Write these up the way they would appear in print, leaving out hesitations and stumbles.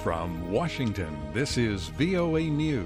From Washington, this is VOA News.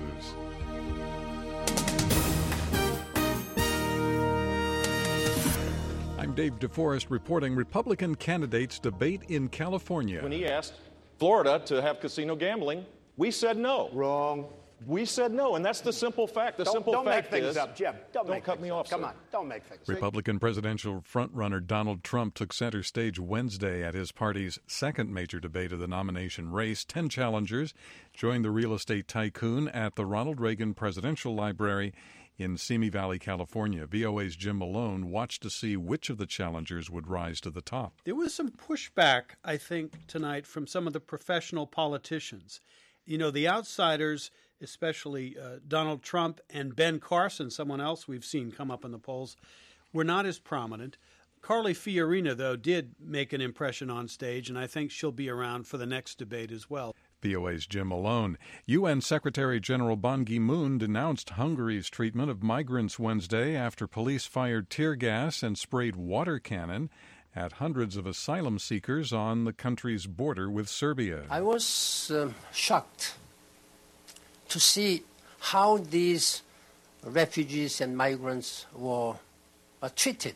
I'm Dave DeForest reporting Republican candidates debate in California. When he asked Florida to have casino gambling, we said no. Wrong. We said no, and that's the simple fact. Don't make things up, Jim. Don't cut me off. Come on, don't make things up. Republican presidential frontrunner Donald Trump took center stage Wednesday at his party's second major debate of the nomination race. 10 challengers joined the real estate tycoon at the Ronald Reagan Presidential Library in Simi Valley, California. VOA's Jim Malone watched to see which of the challengers would rise to the top. There was some pushback, I think, tonight from some of the professional politicians. You know, the outsiders, especially Donald Trump and Ben Carson, someone else we've seen come up in the polls, were not as prominent. Carly Fiorina, though, did make an impression on stage, and I think she'll be around for the next debate as well. VOA's Jim Malone. UN Secretary General Ban Ki-moon denounced Hungary's treatment of migrants Wednesday after police fired tear gas and sprayed water cannon at hundreds of asylum seekers on the country's border with Serbia. I was shocked to see how these refugees and migrants were treated.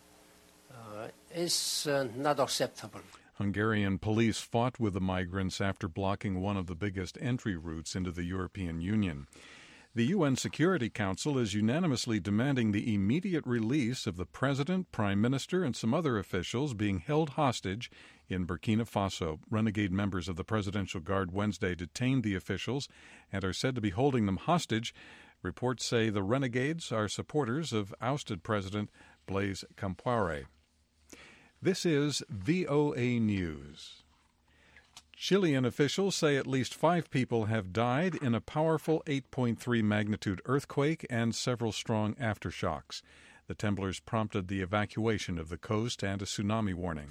It's not acceptable. Hungarian police fought with the migrants after blocking one of the biggest entry routes into the European Union. The UN Security Council is unanimously demanding the immediate release of the president, prime minister, and some other officials being held hostage in Burkina Faso. Renegade members of the Presidential Guard Wednesday detained the officials and are said to be holding them hostage. Reports say the renegades are supporters of ousted President Blaise Compaoré. This is VOA News. Chilean officials say at least 5 people have died in a powerful 8.3 magnitude earthquake and several strong aftershocks. The temblors prompted the evacuation of the coast and a tsunami warning.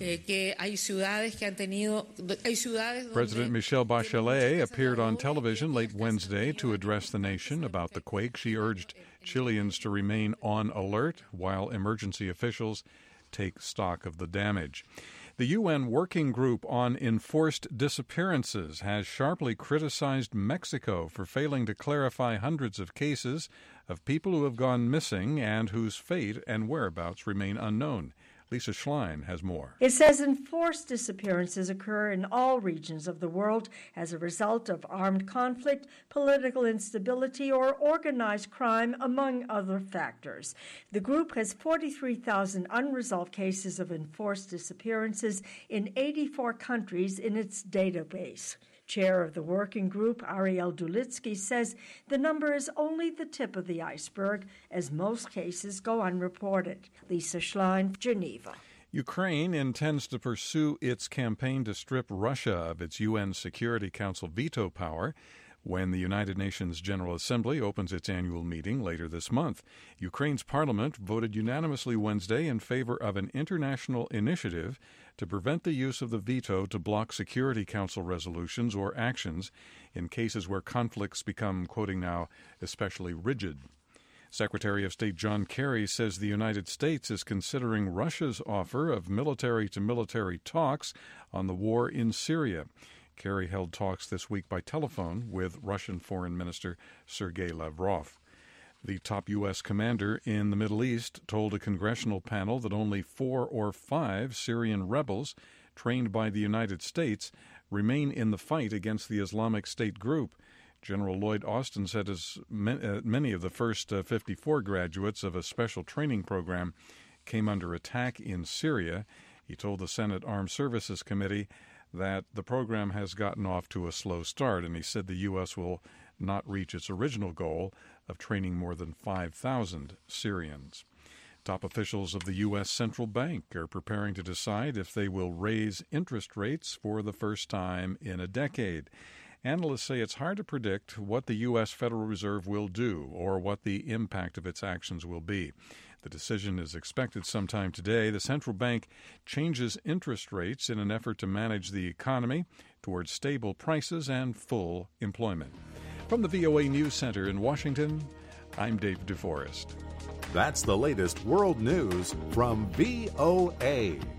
President Michelle Bachelet appeared on television late Wednesday to address the nation about the quake. She urged Chileans to remain on alert while emergency officials take stock of the damage. The UN Working Group on Enforced Disappearances has sharply criticized Mexico for failing to clarify hundreds of cases of people who have gone missing and whose fate and whereabouts remain unknown. Lisa Schlein has more. It says enforced disappearances occur in all regions of the world as a result of armed conflict, political instability, or organized crime, among other factors. The group has 43,000 unresolved cases of enforced disappearances in 84 countries in its database. Chair of the working group, Ariel Dulitsky, says the number is only the tip of the iceberg, as most cases go unreported. Lisa Schlein, Geneva. Ukraine intends to pursue its campaign to strip Russia of its UN Security Council veto power when the United Nations General Assembly opens its annual meeting later this month. Ukraine's parliament voted unanimously Wednesday in favor of an international initiative to prevent the use of the veto to block Security Council resolutions or actions in cases where conflicts become, quoting now, especially rigid. Secretary of State John Kerry says the United States is considering Russia's offer of military-to-military talks on the war in Syria. Kerry held talks this week by telephone with Russian Foreign Minister Sergei Lavrov. The top U.S. commander in the Middle East told a congressional panel that only 4 or 5 Syrian rebels trained by the United States remain in the fight against the Islamic State group. General Lloyd Austin said as many of the first 54 graduates of a special training program came under attack in Syria. He told the Senate Armed Services Committee that the program has gotten off to a slow start, and he said the U.S. will not reach its original goal of training more than 5,000 Syrians. Top officials of the U.S. Central Bank are preparing to decide if they will raise interest rates for the first time in a decade. Analysts say it's hard to predict what the U.S. Federal Reserve will do or what the impact of its actions will be. The decision is expected sometime today. The central bank changes interest rates in an effort to manage the economy towards stable prices and full employment. From the VOA News Center in Washington, I'm Dave DeForest. That's the latest world news from VOA.